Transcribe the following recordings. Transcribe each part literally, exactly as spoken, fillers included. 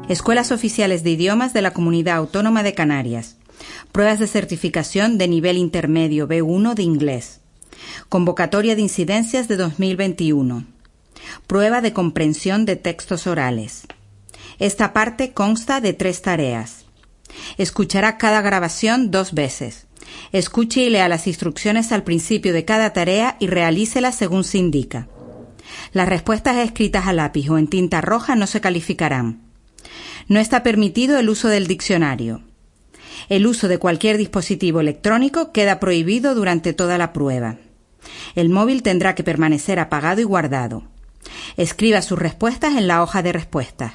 Escuelas Oficiales de Idiomas de la Comunidad Autónoma de Canarias. Pruebas de certificación de nivel intermedio B uno de inglés. Convocatoria de incidencias de dos mil veintiuno. Prueba de comprensión de textos orales. Esta parte consta de tres tareas. Escuchará cada grabación dos veces. Escuche y lea las instrucciones al principio de cada tarea y realícelas según se indica. Las respuestas escritas a lápiz o en tinta roja no se calificarán. No está permitido el uso del diccionario. El uso de cualquier dispositivo electrónico queda prohibido durante toda la prueba. El móvil tendrá que permanecer apagado y guardado. Escriba sus respuestas en la hoja de respuestas.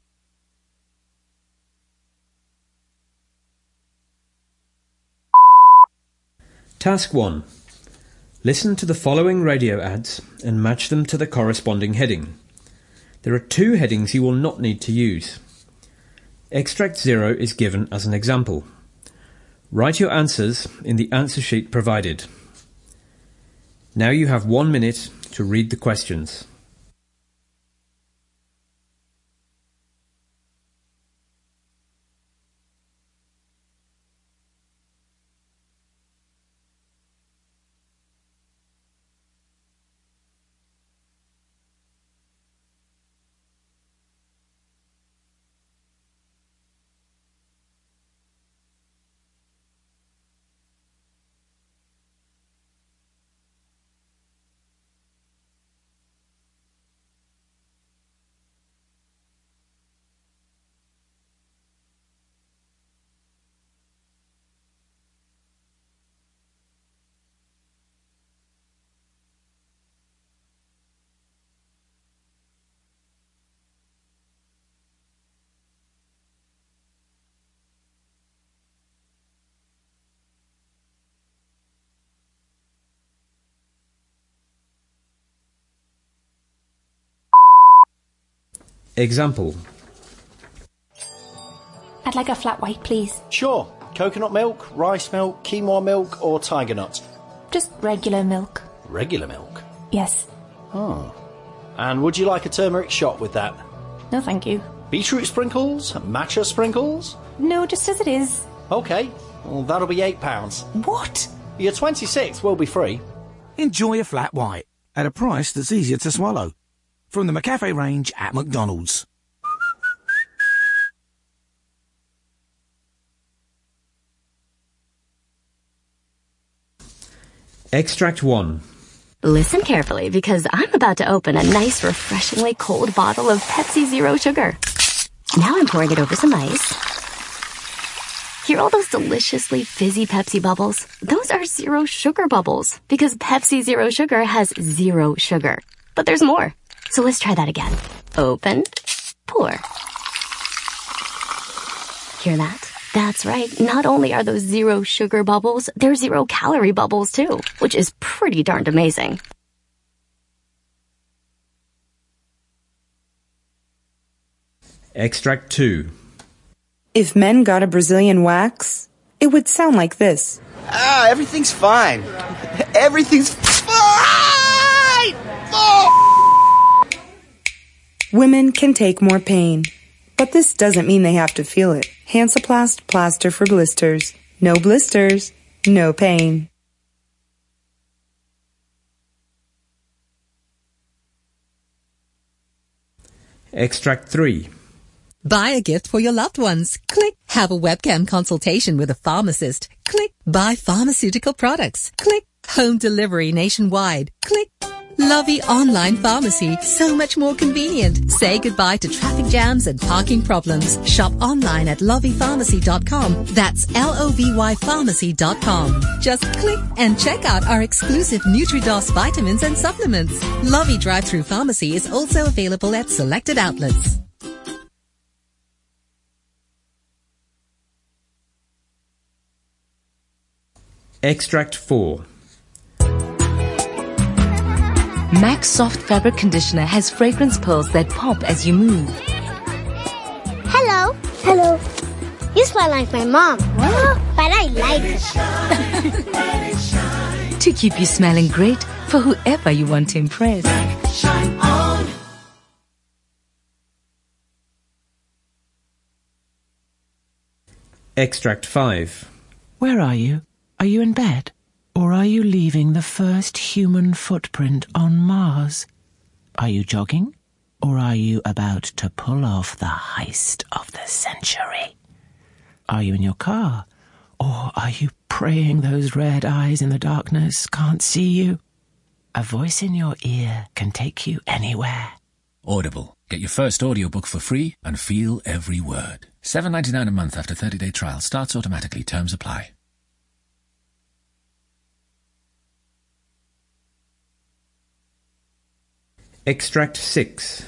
Task one. Listen to the following radio ads and match them to the corresponding heading. There are two headings you will not need to use. Extract zero is given as an example. Write your answers in the answer sheet provided. Now you have one minute to read the questions. Example. I'd like a flat white, please. Sure. Coconut milk, rice milk, quinoa milk or tiger nuts? Just regular milk. Regular milk? Yes. Oh. And would you like a turmeric shot with that? No, thank you. Beetroot sprinkles? Matcha sprinkles? No, just as it is. OK. Well, that'll be eight pounds. What? Your twenty-sixth will be free. Enjoy a flat white at a price that's easier to swallow. From the McCafe range at McDonald's. Extract one. Listen carefully because I'm about to open a nice, refreshingly cold bottle of Pepsi Zero Sugar. Now I'm pouring it over some ice. Hear all those deliciously fizzy Pepsi bubbles? Those are zero sugar bubbles because Pepsi Zero Sugar has zero sugar. But there's more. So let's try that again. Open, pour. Hear that? That's right. Not only are those zero sugar bubbles, they're zero calorie bubbles too, which is pretty darned amazing. Extract two. If men got a Brazilian wax, it would sound like this. Ah, everything's fine. Everything's fine! Oh! Women can take more pain, but this doesn't mean they have to feel it. Hansaplast plaster for blisters. No blisters, no pain. Extract three. Buy a gift for your loved ones. Click. Have a webcam consultation with a pharmacist. Click. Buy pharmaceutical products. Click. Home delivery nationwide. Click. Lovey Online Pharmacy, so much more convenient. Say goodbye to traffic jams and parking problems. Shop online at lovey pharmacy dot com. That's L O V Y pharmacy dot com. Just click and check out our exclusive NutriDos vitamins and supplements. Lovey Drive-Thru Pharmacy is also available at selected outlets. Extract four. Max Soft Fabric Conditioner has fragrance pearls that pop as you move. Hello. Hello. You smell like my mom. What? But I like it. To keep you smelling great for whoever you want to impress. Shine on. Extract five. Where are you? Are you in bed? Or are you leaving the first human footprint on Mars? Are you jogging? Or are you about to pull off the heist of the century? Are you in your car? Or are you praying those red eyes in the darkness can't see you? A voice in your ear can take you anywhere. Audible. Get your first audiobook for free and feel every word. seven dollars and ninety-nine cents a month after thirty-day trial. Starts automatically. Terms apply. Extract six.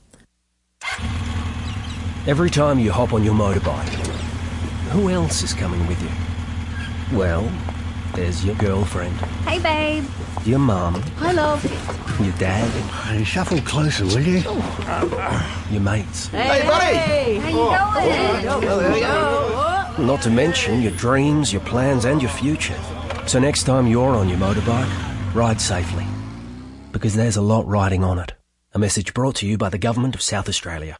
Every time you hop on your motorbike, who else is coming with you? Well, there's your girlfriend, Hey, babe. your mum, Hi, love. your dad, Hey, shuffle closer, will you? your mates. Hey, buddy. How you going? Oh, there we go. Not to mention your dreams, your plans and your future. So next time you're on your motorbike, ride safely. Because there's a lot riding on it. A message brought to you by the Government of South Australia.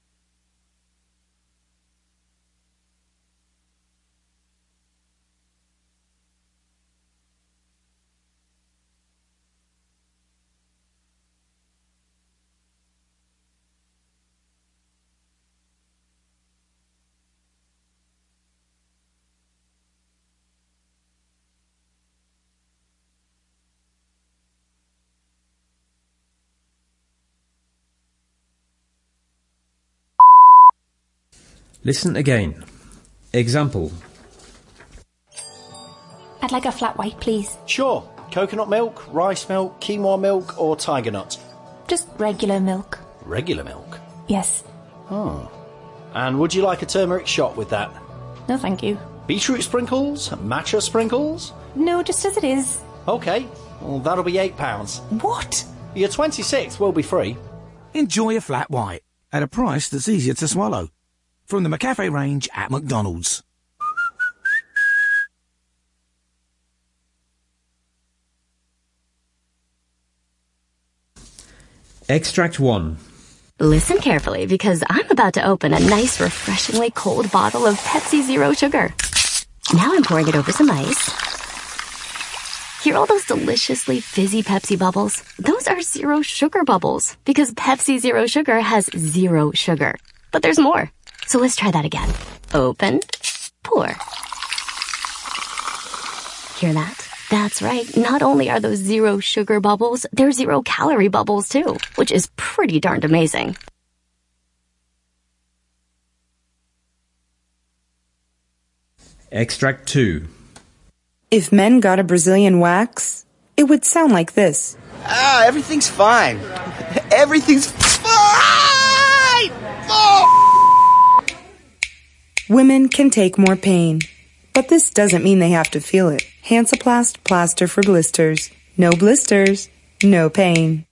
Listen again. Example. I'd like a flat white, please. Sure. Coconut milk, rice milk, quinoa milk, or tiger nut? Just regular milk. Regular milk? Yes. Oh. And would you like a turmeric shot with that? No, thank you. Beetroot sprinkles? Matcha sprinkles? No, just as it is. Okay. Well, that'll be eight pounds. What? Your twenty-six will be free. Enjoy a flat white at a price that's easier to swallow. From the McCafe range at McDonald's. Extract one. Listen carefully because I'm about to open a nice, refreshingly cold bottle of Pepsi Zero Sugar. Now I'm pouring it over some ice. Hear all those deliciously fizzy Pepsi bubbles? Those are zero sugar bubbles because Pepsi Zero Sugar has zero sugar. But there's more. So let's try that again. Open, pour. Hear that? That's right. Not only are those zero sugar bubbles, they're zero calorie bubbles too, which is pretty darned amazing. Extract two. If men got a Brazilian wax, it would sound like this. Ah, everything's fine. Everything's fine! Oh! Women can take more pain, but this doesn't mean they have to feel it. Hansaplast plaster for blisters. No blisters, no pain.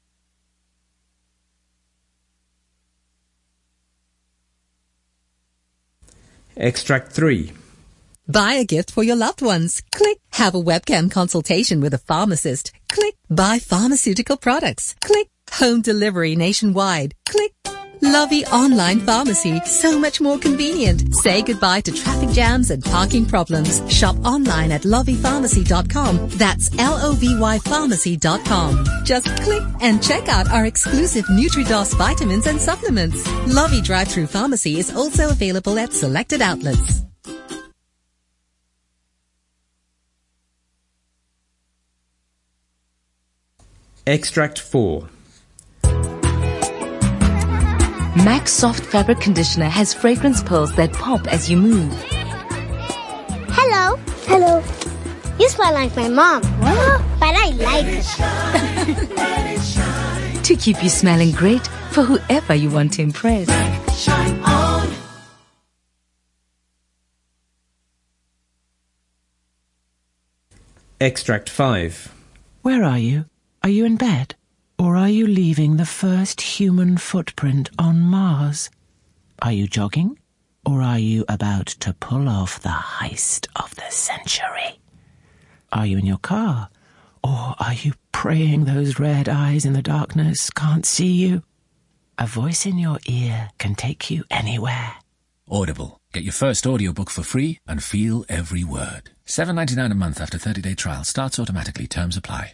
Extract three. Buy a gift for your loved ones. Click Have a webcam consultation with a pharmacist. Click Buy pharmaceutical products. Click Home delivery nationwide. Click Lovey Online Pharmacy. So much more convenient. Say goodbye to traffic jams and parking problems. Shop online at lovey pharmacy dot com. That's L O V Y pharmacy dot com. Just click and check out our exclusive NutriDos vitamins and supplements. Lovey Drive-Thru Pharmacy is also available at selected outlets. Extract four. Max Soft Fabric Conditioner has fragrance pearls that pop as you move. Hello. Hello. You smell like my mom. What? But I like it. To keep you smelling great for whoever you want to impress. Shine on. Extract five. Where are you? Are you in bed? Or are you leaving the first human footprint on Mars? Are you jogging? Or are you about to pull off the heist of the century? Are you in your car? Or are you praying those red eyes in the darkness can't see you? A voice in your ear can take you anywhere. Audible. Get your first audiobook for free and feel every word. seven ninety-nine a month after thirty-day trial. Starts automatically. Terms apply.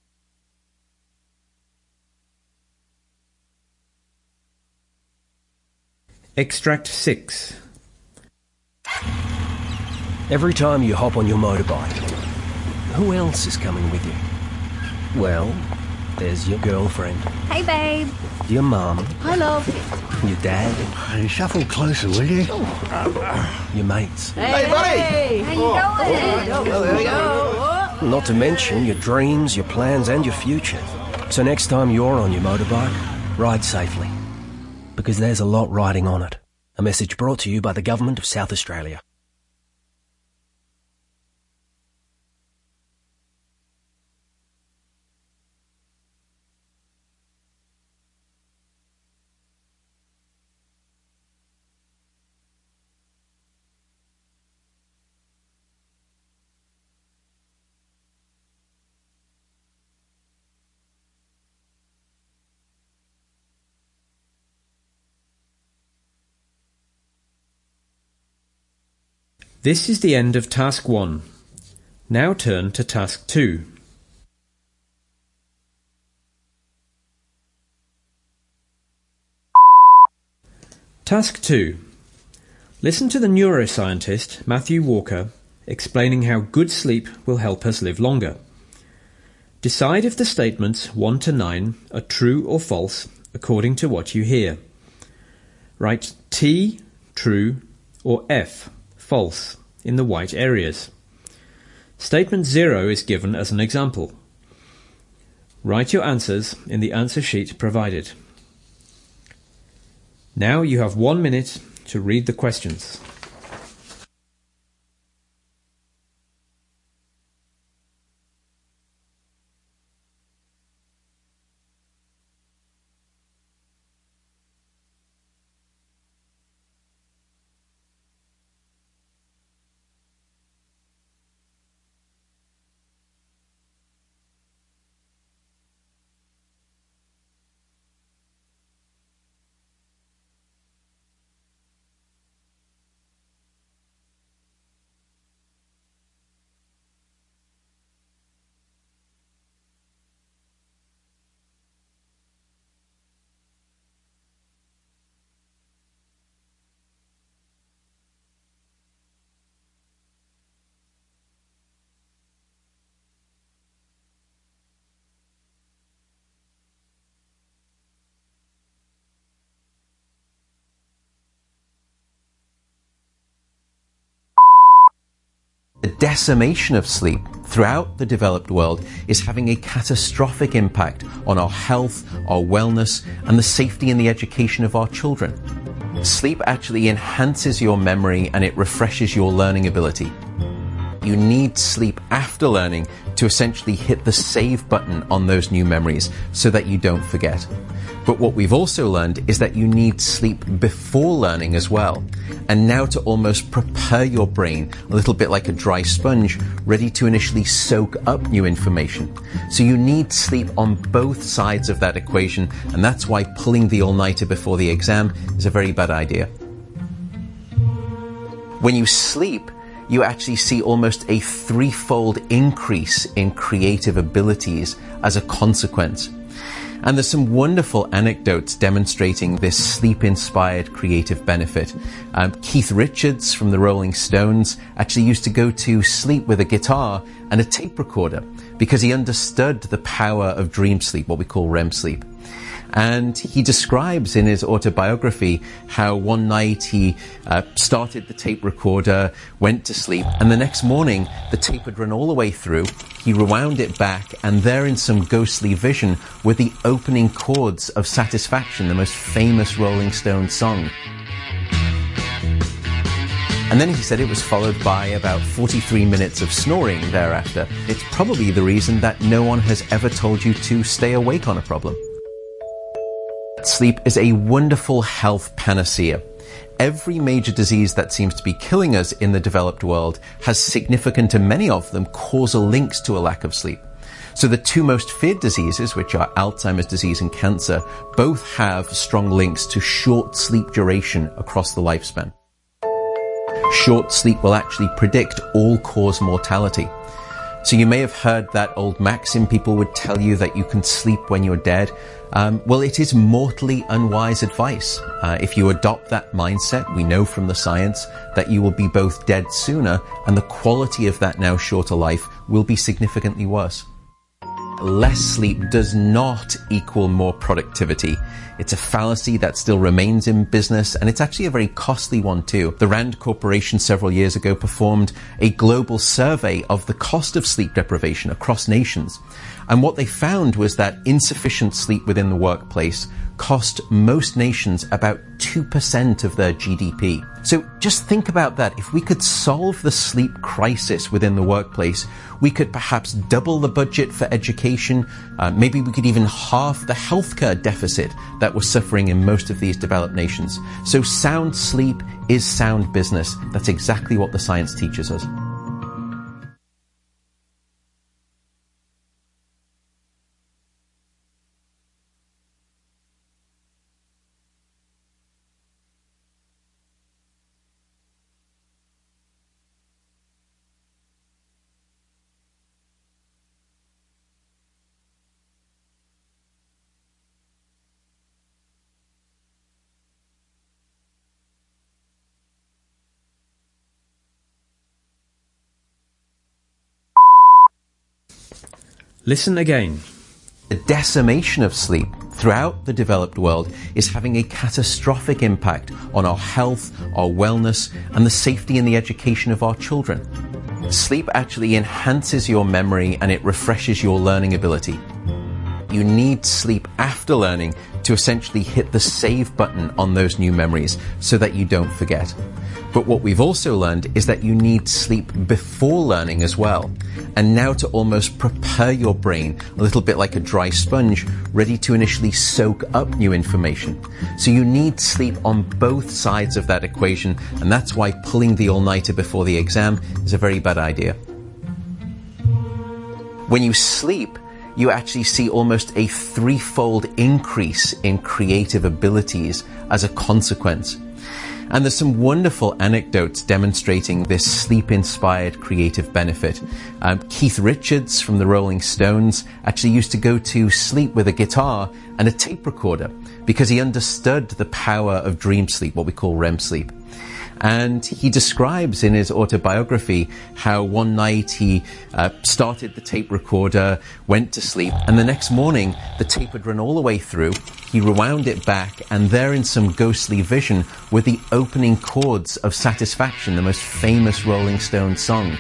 Extract six. Every time you hop on your motorbike, who else is coming with you? Well, there's your girlfriend, Hey, babe. your mum, Hi, love. your dad, Hey, shuffle closer, will you? your mates. Hey, buddy. How you going? Oh, there we go. Not to mention your dreams, your plans, and your future. So next time you're on your motorbike, ride safely. Because there's a lot riding on it. A message brought to you by the Government of South Australia. This is the end of Task one. Now turn to Task two. Task two. Listen to the neuroscientist Matthew Walker explaining how good sleep will help us live longer. Decide if the statements one to nine are true or false according to what you hear. Write T, true, or F, false, in the white areas. Statement zero is given as an example. Write your answers in the answer sheet provided. Now you have one minute to read the questions. The decimation of sleep throughout the developed world is having a catastrophic impact on our health, our wellness, and the safety and the education of our children. Sleep actually enhances your memory and it refreshes your learning ability. You need sleep after learning to essentially hit the save button on those new memories so that you don't forget. But what we've also learned is that you need sleep before learning as well. And now to almost prepare your brain, a little bit like a dry sponge, ready to initially soak up new information. So you need sleep on both sides of that equation, and that's why pulling the all-nighter before the exam is a very bad idea. When you sleep, you actually see almost a threefold increase in creative abilities as a consequence. And there's some wonderful anecdotes demonstrating this sleep-inspired creative benefit. Um, Keith Richards from the Rolling Stones actually used to go to sleep with a guitar and a tape recorder because he understood the power of dream sleep, what we call R E M sleep. And he describes in his autobiography how one night he uh, started the tape recorder, went to sleep, and the next morning the tape had run all the way through. He rewound it back, and there in some ghostly vision were the opening chords of Satisfaction, the most famous Rolling Stones song. And then he said it was followed by about forty-three minutes of snoring thereafter. It's probably the reason that no one has ever told you to stay awake on a problem. Sleep is a wonderful health panacea. Every major disease that seems to be killing us in the developed world has significant, and many of them, causal links to a lack of sleep. So the two most feared diseases, which are Alzheimer's disease and cancer, both have strong links to short sleep duration across the lifespan. Short sleep will actually predict all-cause mortality. So you may have heard that old maxim, people would tell you that you can sleep when you're dead. Um, well, it is mortally unwise advice. Uh, if you adopt that mindset, we know from the science that you will be both dead sooner, and the quality of that now shorter life will be significantly worse. Less sleep does not equal more productivity. It's a fallacy that still remains in business, and it's actually a very costly one too. The Rand Corporation several years ago performed a global survey of the cost of sleep deprivation across nations. And what they found was that insufficient sleep within the workplace cost most nations about two percent of their G D P. So just think about that. If we could solve the sleep crisis within the workplace, we could perhaps double the budget for education. Uh, maybe we could even halve the healthcare deficit that we're suffering in most of these developed nations. So sound sleep is sound business. That's exactly what the science teaches us. Listen again. The decimation of sleep throughout the developed world is having a catastrophic impact on our health, our wellness, and the safety and the education of our children. Sleep actually enhances your memory and it refreshes your learning ability. You need sleep after learning to essentially hit the save button on those new memories so that you don't forget. But what we've also learned is that you need sleep before learning as well. And now to almost prepare your brain, a little bit like a dry sponge, ready to initially soak up new information. So you need sleep on both sides of that equation, and that's why pulling the all-nighter before the exam is a very bad idea. When you sleep, you actually see almost a threefold increase in creative abilities as a consequence. And there's some wonderful anecdotes demonstrating this sleep-inspired creative benefit. Um, Keith Richards from the Rolling Stones actually used to go to sleep with a guitar and a tape recorder because he understood the power of dream sleep, what we call R E M sleep. And he describes in his autobiography how one night he uh, started the tape recorder, went to sleep, and the next morning the tape had run all the way through. He rewound it back, and there in some ghostly vision were the opening chords of Satisfaction, the most famous Rolling Stones song.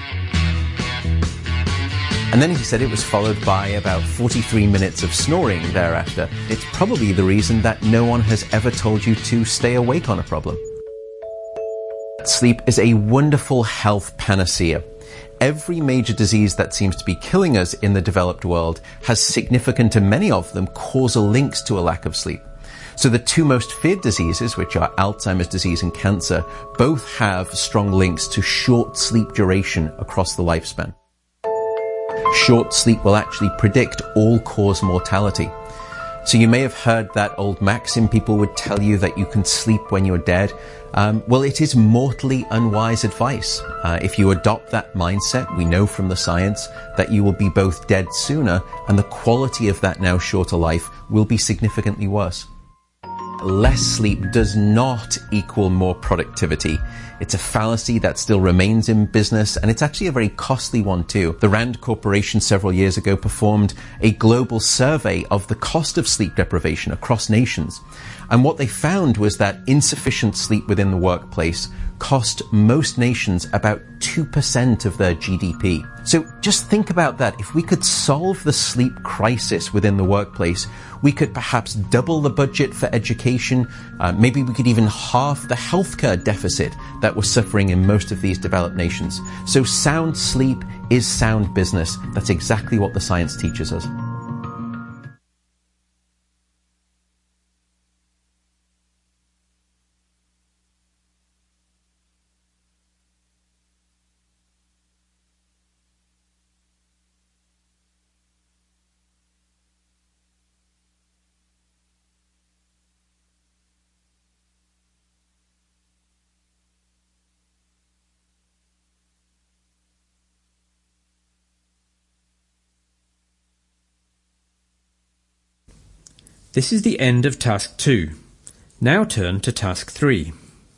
And then he said it was followed by about forty-three minutes of snoring thereafter. It's probably the reason that no one has ever told you to stay awake on a problem. Sleep is a wonderful health panacea. Every major disease that seems to be killing us in the developed world has significant, and many of them, causal links to a lack of sleep. So the two most feared diseases, which are Alzheimer's disease and cancer, both have strong links to short sleep duration across the lifespan. Short sleep will actually predict all-cause mortality. So you may have heard that old maxim, people would tell you that you can sleep when you're dead. Um, well, it is mortally unwise advice. Uh, if you adopt that mindset, we know from the science that you will be both dead sooner, and the quality of that now shorter life will be significantly worse. Less sleep does not equal more productivity. It's a fallacy that still remains in business, and it's actually a very costly one too. The Rand Corporation several years ago performed a global survey of the cost of sleep deprivation across nations. And what they found was that insufficient sleep within the workplace cost most nations about two percent of their G D P. So just think about that. If we could solve the sleep crisis within the workplace, we could perhaps double the budget for education. Uh, maybe we could even halve the healthcare deficit that we're suffering in most of these developed nations. So sound sleep is sound business. That's exactly what the science teaches us. This is the end of task two. Now turn to task three.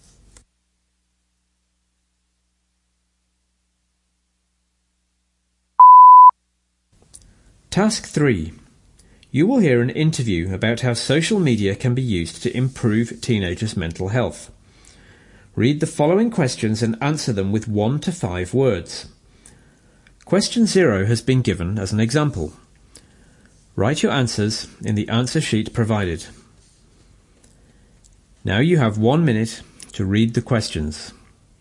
Task three. You will hear an interview about how social media can be used to improve teenagers' mental health. Read the following questions and answer them with one to five words. Question zero has been given as an example. Write your answers in the answer sheet provided. Now you have one minute to read the questions.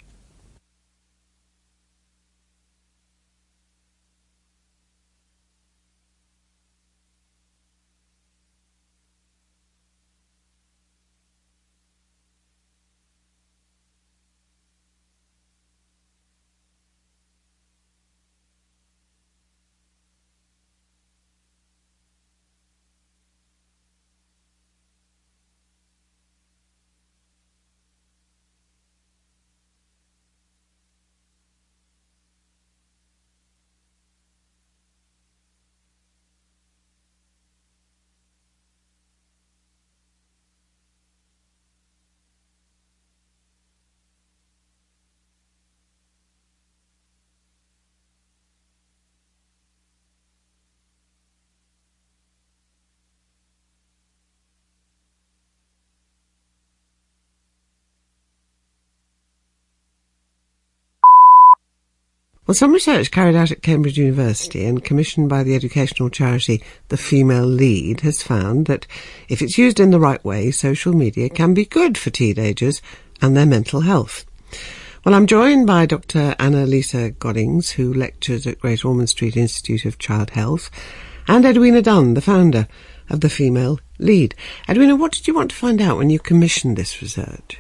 Well, some research carried out at Cambridge University and commissioned by the educational charity The Female Lead has found that if it's used in the right way, social media can be good for teenagers and their mental health. Well, I'm joined by Doctor Annalisa Goddings, who lectures at Great Ormond Street Institute of Child Health, and Edwina Dunn, the founder of The Female Lead. Edwina, what did you want to find out when you commissioned this research?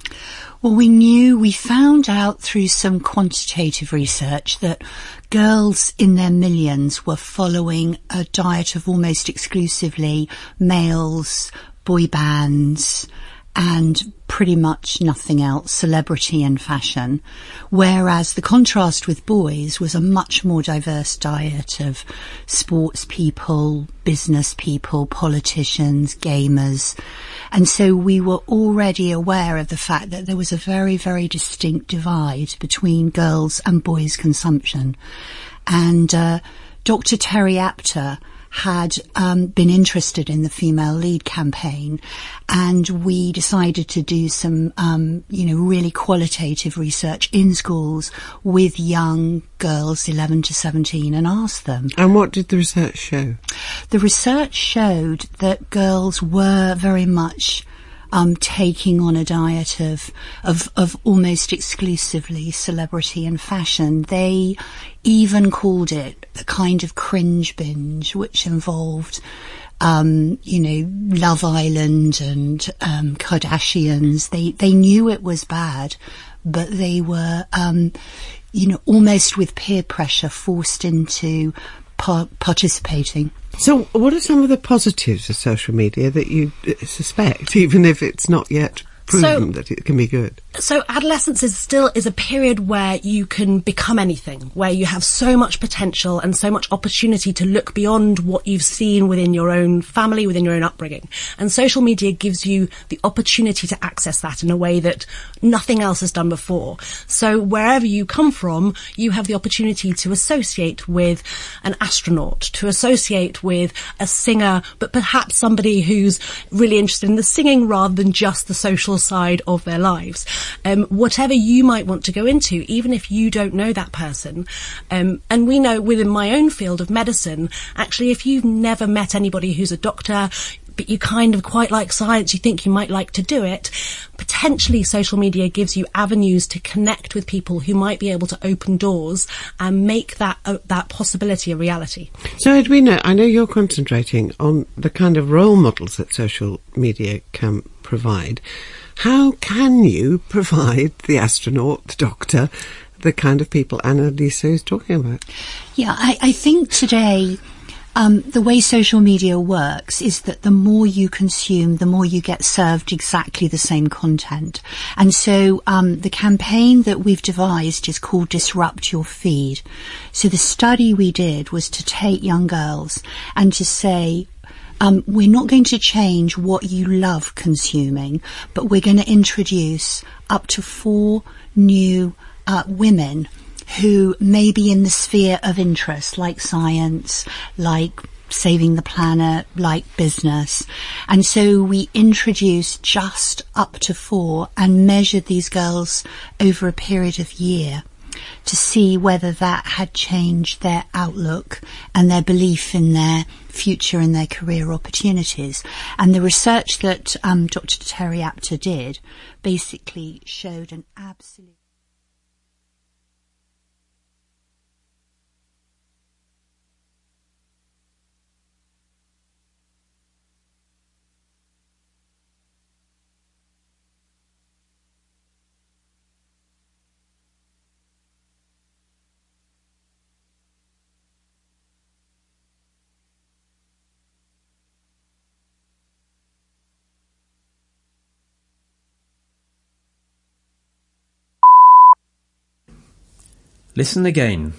Well, we knew, we found out through some quantitative research that girls in their millions were following a diet of almost exclusively males, boy bands, and pretty much nothing else, celebrity and fashion, whereas the contrast with boys was a much more diverse diet of sports people, business people, politicians, gamers. And so we were already aware of the fact that there was a very, very distinct divide between girls' and boys' consumption. And uh, Doctor Terry Apter had um, been interested in the Female Lead campaign, and we decided to do some, um, you know, really qualitative research in schools with young girls, eleven to seventeen, and ask them. And what did the research show? The research showed that girls were very much Um, taking on a diet of, of, of almost exclusively celebrity and fashion. They even called it a kind of cringe binge, which involved, um, you know, Love Island and, um, Kardashians. They, they knew it was bad, but they were, um, you know, almost with peer pressure forced into par- participating. So what are some of the positives of social media that you suspect, even if it's not yet proven so, that it can be good? So adolescence is still is a period where you can become anything, where you have so much potential and so much opportunity to look beyond what you've seen within your own family, within your own upbringing. And social media gives you the opportunity to access that in a way that nothing else has done before. So wherever you come from, you have the opportunity to associate with an astronaut, to associate with a singer, but perhaps somebody who's really interested in the singing rather than just the social side of their lives. Um, whatever you might want to go into, even if you don't know that person. Um, and we know within my own field of medicine, actually, if you've never met anybody who's a doctor, but you kind of quite like science, you think you might like to do it, potentially social media gives you avenues to connect with people who might be able to open doors and make that uh, that possibility a reality. So Edwina, I know you're concentrating on the kind of role models that social media can provide. How can you provide the astronaut, the doctor, the kind of people Annalisa is talking about? Yeah, I, I think today um, the way social media works is that the more you consume, the more you get served exactly the same content. And so um, the campaign that we've devised is called Disrupt Your Feed. So the study we did was to take young girls and to say, um, we're not going to change what you love consuming, but we're going to introduce up to four new uh, women who may be in the sphere of interest, like science, like saving the planet, like business. And so we introduced just up to four and measured these girls over a period of year to see whether that had changed their outlook and their belief in their future and their career opportunities. And the research that um, Doctor Terry Apter did basically showed an absolute... Listen again.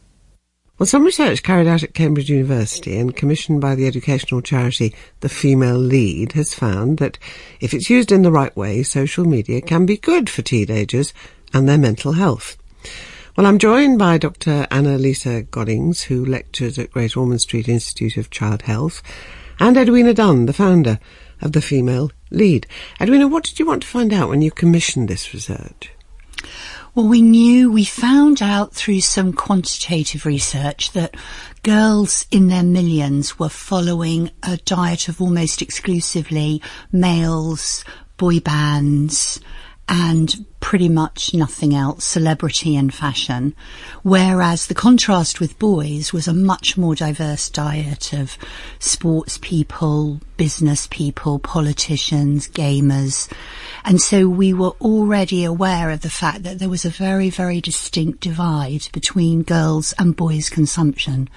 Well, some research carried out at Cambridge University and commissioned by the educational charity The Female Lead has found that if it's used in the right way, social media can be good for teenagers and their mental health. Well, I'm joined by Doctor Anna-Lisa Goddings, who lectures at Great Ormond Street Institute of Child Health, and Edwina Dunn, the founder of The Female Lead. Edwina, what did you want to find out when you commissioned this research? Well, we knew, we found out through some quantitative research that girls in their millions were following a diet of almost exclusively males, boy bands, and pretty much nothing else, celebrity and fashion, whereas the contrast with boys was a much more diverse diet of sports people, business people, politicians, gamers. And so we were already aware of the fact that there was a very, very distinct divide between girls' and boys' consumption.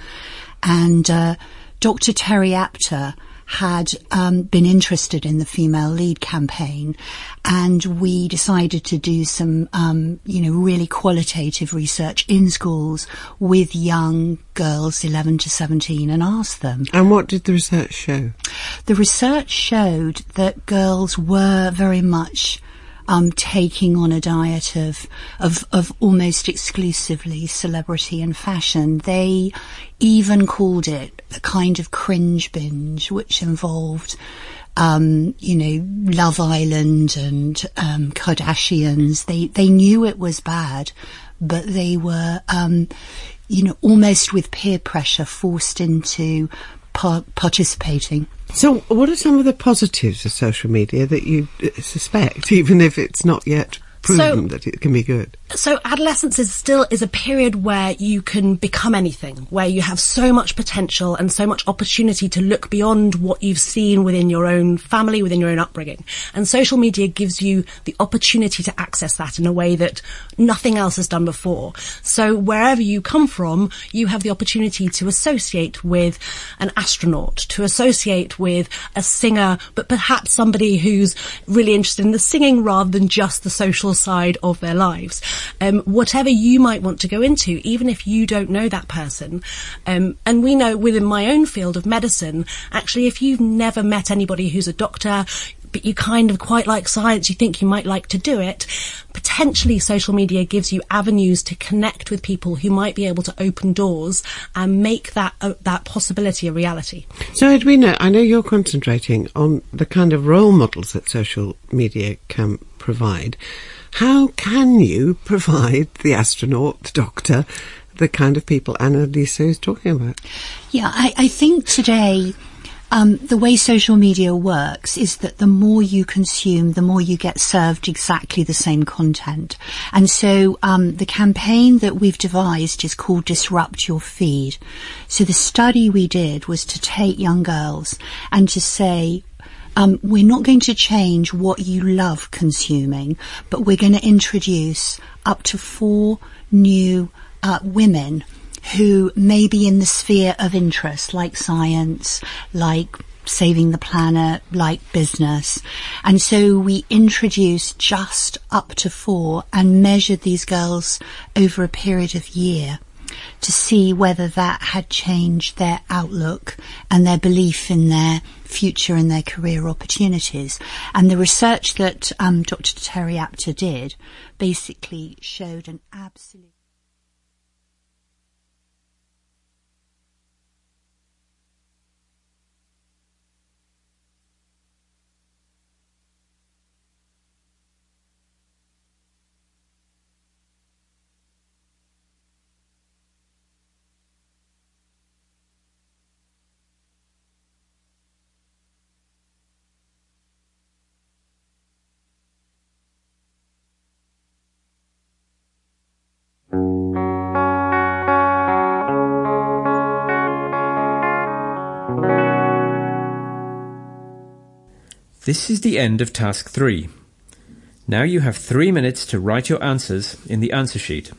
And uh, Doctor Terry Apter had um, been interested in the Female Lead campaign, and we decided to do some, um, you know, really qualitative research in schools with young girls, eleven to seventeen, and ask them. And what did the research show? The research showed that girls were very much Um, taking on a diet of, of, of almost exclusively celebrity and fashion. They even called it a kind of cringe binge, which involved, um, you know, Love Island and, um, Kardashians. They, they knew it was bad, but they were, um, you know, almost with peer pressure forced into par- participating. So what are some of the positives of social media that you suspect, even if it's not yet proven so, that it can be good? So adolescence is still is a period where you can become anything, where you have so much potential and so much opportunity to look beyond what you've seen within your own family, within your own upbringing. And social media gives you the opportunity to access that in a way that nothing else has done before. So wherever you come from, you have the opportunity to associate with an astronaut, to associate with a singer, but perhaps somebody who's really interested in the singing rather than just the social side of their lives. Um, whatever you might want to go into, even if you don't know that person. Um, and we know within my own field of medicine, actually, if you've never met anybody who's a doctor, but you kind of quite like science, you think you might like to do it, potentially social media gives you avenues to connect with people who might be able to open doors and make that uh, that possibility a reality. So Edwina, I know you're concentrating on the kind of role models that social media can provide. How can you provide the astronaut, the doctor, the kind of people Anna-Lisa is talking about? Yeah, I, I think today Um, the way social media works is that the more you consume, the more you get served exactly the same content. And so um, the campaign that we've devised is called Disrupt Your Feed. So the study we did was to take young girls and to say, um, we're not going to change what you love consuming, but we're going to introduce up to four new uh, women who may be in the sphere of interest, like science, like saving the planet, like business. And so we introduced just up to four and measured these girls over a period of year to see whether that had changed their outlook and their belief in their future and their career opportunities. And the research that um, Doctor Terry Apter did basically showed an absolute... This is the end of task three. Now you have three minutes to write your answers in the answer sheet.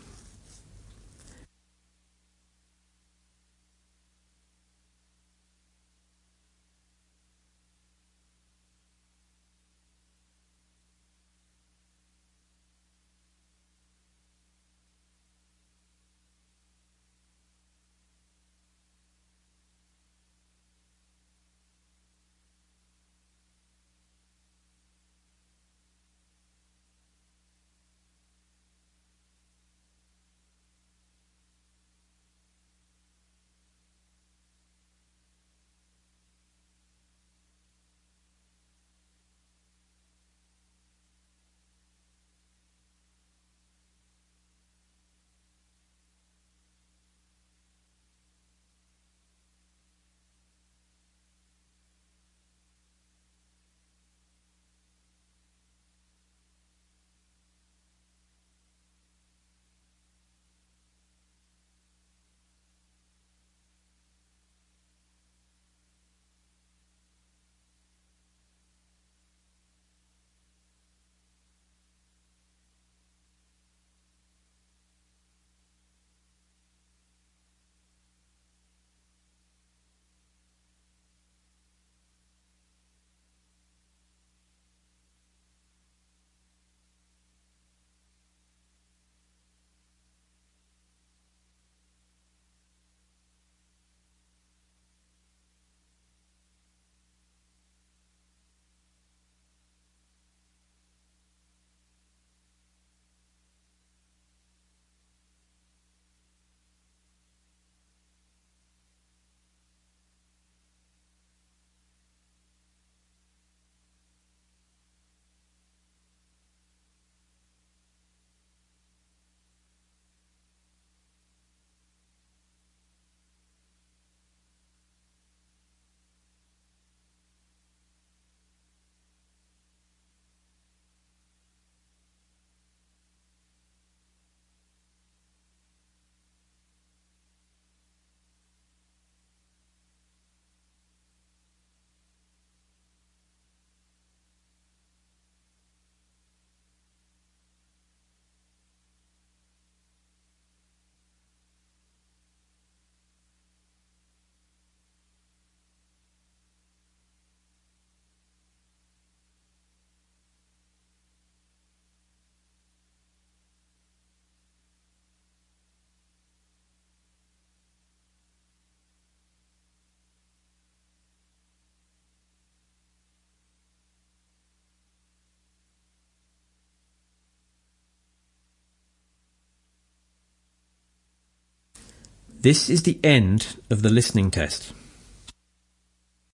This is the end of the listening test.